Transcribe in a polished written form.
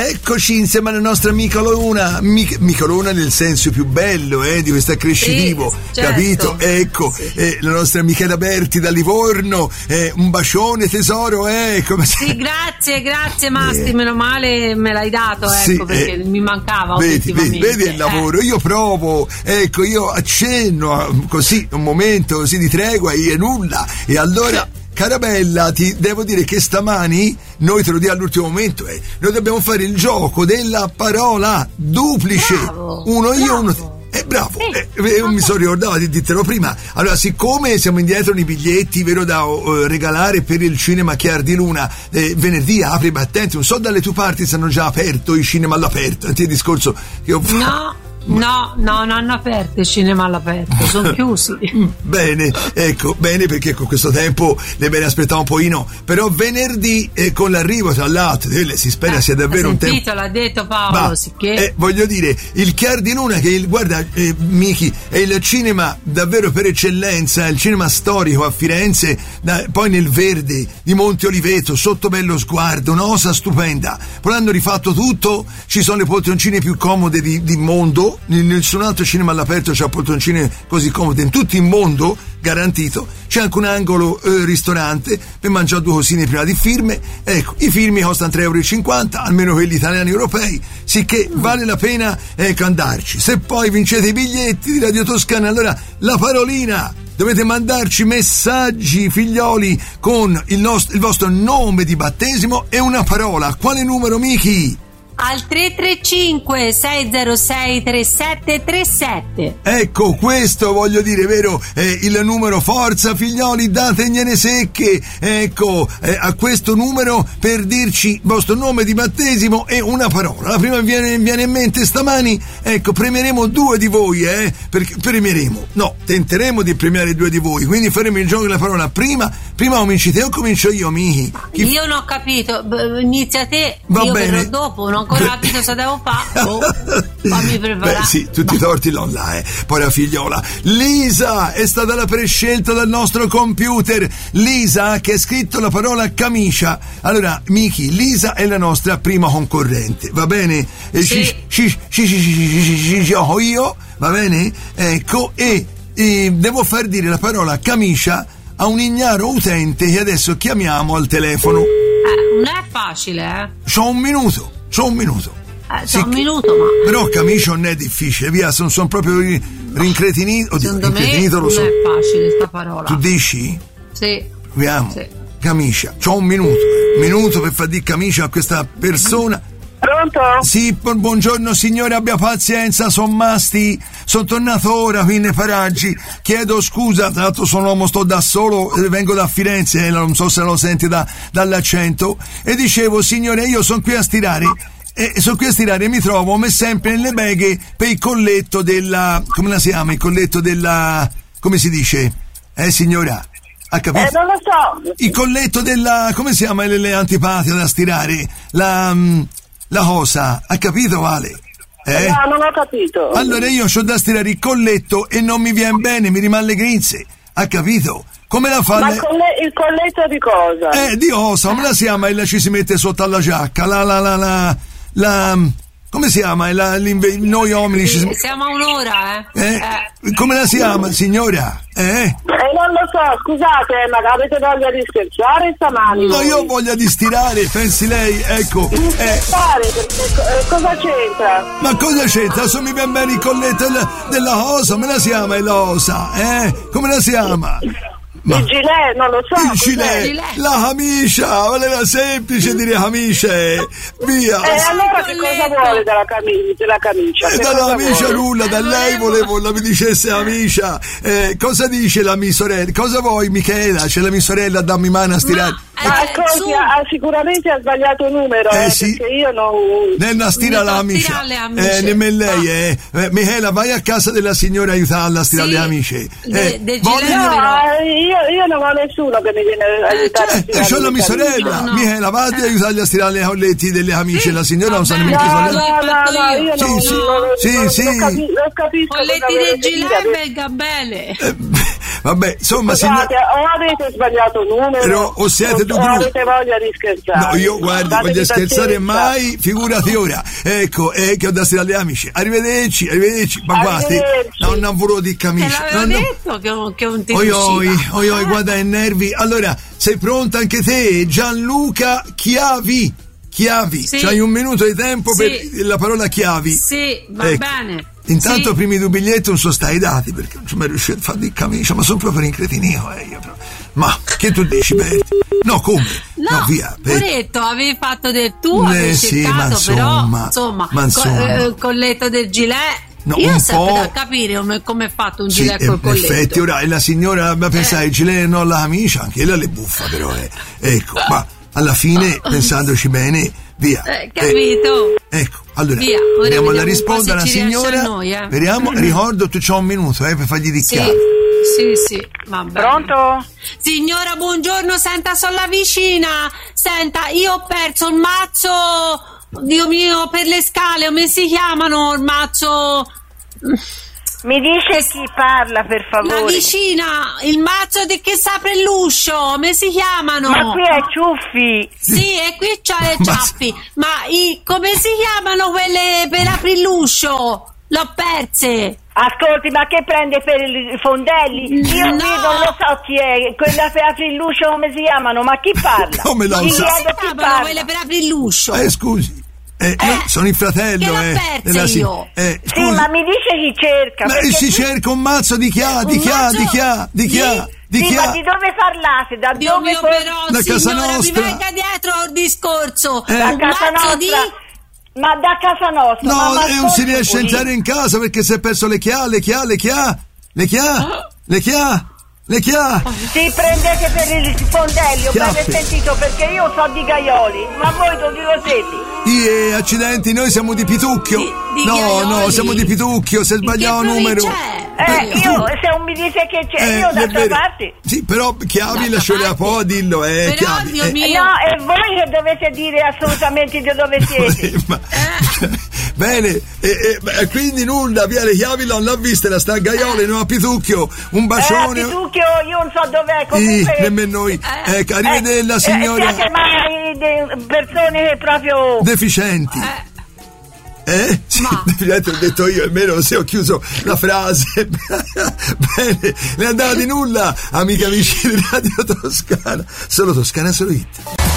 eccoci insieme alla nostra amica Luna, amica Luna nel senso più bello di questo accrescitivo, sì, certo. Capito? Ecco, sì. La nostra Michela Berti da Livorno, un bacione tesoro, come sì, grazie Masti, meno male me l'hai dato, sì, perché mi mancava vedi il lavoro, io provo, ecco, io accenno così un momento così di tregua e nulla, e allora Carabella, ti devo dire che stamani noi te lo diamo all'ultimo momento, noi dobbiamo fare il gioco della parola duplice. Bravo, uno io, bravo. uno te. Bravo, Sì. Mi sono ricordato di dirtelo prima. Allora, siccome siamo indietro nei biglietti, vero, da regalare per il cinema Chiar di Luna, venerdì apri i battenti, non so dalle tue parti se hanno già aperto i cinema all'aperto, il discorso che ho fatto. No, non hanno aperto il cinema all'aperto, sono chiusi. Bene, ecco, bene, perché con questo tempo le bene aspettare un pochino, però venerdì con l'arrivo tra l'altro si spera sia davvero un tempo. L'ha detto Paolo, sicché voglio dire, il Chiar di Luna, che guarda Miki, è il cinema davvero per eccellenza, il cinema storico a Firenze, poi nel verde di Monte Oliveto, sotto bello sguardo, una cosa stupenda. Poi hanno rifatto tutto, ci sono le poltroncine più comode di mondo. Nessun altro cinema all'aperto c'ha poltroncine così comode in tutto il mondo, garantito. C'è anche un angolo ristorante per mangiare due cosine prima di firme. Ecco, i film costano 3,50 €, almeno quelli italiani europei, sicché vale la pena andarci. Se poi vincete i biglietti di Radio Toscana, allora la parolina dovete mandarci messaggi, figlioli, con il vostro nome di battesimo e una parola. Quale numero, Miki? Al 335 606 3737. Ecco, questo voglio dire, vero, il numero. Forza figlioli, dategliene secche, ecco, a questo numero per dirci il vostro nome di battesimo e una parola. La prima viene in mente stamani, ecco, premieremo 2 di voi, perché tenteremo di premiare 2 di voi, quindi faremo il gioco della parola. Prima cominci te o comincio io, Michi? Io non ho capito, inizia te, va io bene. verrò dopo, non ho ancora capito cosa devo fare. Fammi preparare. Beh, sì, tutti i torti l'ho là, poi la figliola Lisa è stata la prescelta dal nostro computer. Lisa, che ha scritto la parola camicia. Allora, Miki, Lisa è la nostra prima concorrente, va bene? Sì. Io, va bene? Ecco, e devo far dire la parola camicia a un ignaro utente che adesso chiamiamo al telefono. Non è facile, C'ho un minuto. C'è un minuto, ma però camicia non è difficile, via, sono proprio rincretinito. Secondo me lo so. non è facile sta parola. Tu dici? Sì. Proviamo. Sì. Camicia, c'ho un minuto per far dire camicia a questa persona. Pronto? Sì, buongiorno signore, abbia pazienza, sono Masti, sono tornato ora qui nei paraggi, chiedo scusa, tra l'altro sono uomo, sto da solo, vengo da Firenze, non so se lo senti dall'accento, e dicevo, signore, io sono qui a stirare, e mi trovo come sempre nelle beghe per il colletto della, come la si chiama, il colletto della, come si dice, signora? Ha capito? Non lo so. Il colletto della, come si chiama, le antipatiche da stirare? La cosa, ha capito, Vale? No, non ho capito. Allora io c'ho da stirare il colletto e non mi viene bene, mi rimane le grinze, ha capito? Come la fa? Ma il colletto di cosa? Di cosa? Come la si chiama? E la ci si mette sotto alla giacca, come si chiama? Noi uomini siamo a un'ora, come la si chiama, signora? Non lo so, scusate, ma avete voglia di scherzare stamani? No, io ho voglia di stirare, pensi lei, ecco. Di scherzare, perché cosa c'entra? Ma cosa c'entra? Adesso mi viene bene il colletto della cosa, come la si chiama l'osa, Come la si chiama? Il gilet, non lo so. Il gilet, la camicia, voleva semplice dire camicia, via. Allora che cosa vuole della camicia? Dalla camicia nulla, da lei volevo mi dicesse camicia. Cosa dice la mia sorella? Cosa vuoi, Michela? C'è la mia sorella, dammi mano a stirare. Ascolti, sicuramente ha sbagliato il numero, sì. perché io non... Nella stira la amica. Nemmeno lei, Michela, vai a casa della signora a aiutarla a stirare le amiche. Io non ho nessuno che mi viene a aiutare a stirare. C'ho la mia sorella, Michela, vai a aiutargli a stirare le colletti delle amiche. La signora non sa nemmeno che No, io non sì. capisco. Colletti del gilet e il gambele. Vabbè, insomma, Scusate, o avete sbagliato numero o siete tu o avete voglia di scherzare. No, io guardi, voglio scherzare mai, figurati ora. Ecco, che ho da stare agli amici. Arrivederci. Ma guardi, non volevo di camicia. Te l'avevo detto che non ti riusciva. Oi, guarda i nervi. Allora, sei pronta anche te? Gianluca Chiavi. Sì. C'hai un minuto di tempo per la parola chiavi. Sì, va bene. Intanto primi due biglietti non sono stati dati perché non sono mai riuscito a fare di camicia, ma sono proprio incretinio. Ma che tu dici, Berti? No, come? No, via. Poretto, avevi fatto del tuo, avevi cercato, però insomma, colletto del gilet. No, io un sempre po' da capire come è fatto un gilet col colletto. In effetti, ora la signora pensare il gilet non la camicia, anche ella le buffa, però ecco, ma alla fine, pensandoci bene, via. Capito? Ecco, allora, vediamo la risposta alla signora. Vediamo, ricordo, tu c'ho un minuto, per fargli di chiave. Sì, va bene. Pronto? Signora, buongiorno, senta, sono la vicina. Senta, io ho perso il mazzo, Dio mio, per le scale, come si chiamano il mazzo? Mi dice chi parla, per favore? La vicina, il mazzo che si apre l'uscio, come si chiamano? Ma qui è ciuffi. Sì, e qui c'ha le ciaffi. Ma come si chiamano quelle per aprire l'uscio? L'ho perse. Ascolti, ma che prende per i fondelli? Io qui non lo so chi è. Quella per aprire l'uscio come si chiamano? Ma chi parla? Come lo sa? Come si chiamano quelle per aprire l'uscio? Scusi. Io sono il fratello. Che l'ho persa io. Sì, ma mi dice chi cerca. Ma si cerca un mazzo di chi ha? Di chi? Ma di dove parlate? Da dove? Da casa nostra. Mi venga dietro il discorso. Da casa nostra. Ma da casa nostra. No, non si riesce a entrare in casa perché si è perso le chiavi. Sì, prendete per il fondelli, ho ben sentito, perché io so di Gaioli, ma voi dove lo siete? Accidenti, noi siamo di Pitucchio. No, siamo di Pitucchio, se sbagliamo numero. Io, se non mi dice che c'è, io d'altra parte. Sì, però chiavi lasciare un po', dillo, chiavi. Dio mio. No, è voi che dovete dire assolutamente di dove siete. Bene, quindi nulla, via le chiavi non l'ha vista, la sta a Gaiole, non a Pitucchio. Un bacione. A Pitucchio io non so dov'è, comunque. Nemmeno noi. Arrivederla signora. Siete mai persone che proprio deficienti. Sì, ho detto io, almeno se ho chiuso la frase. Bene, ne andava di nulla, amiche amici di Radio Toscana. Solo Toscana, solo hit.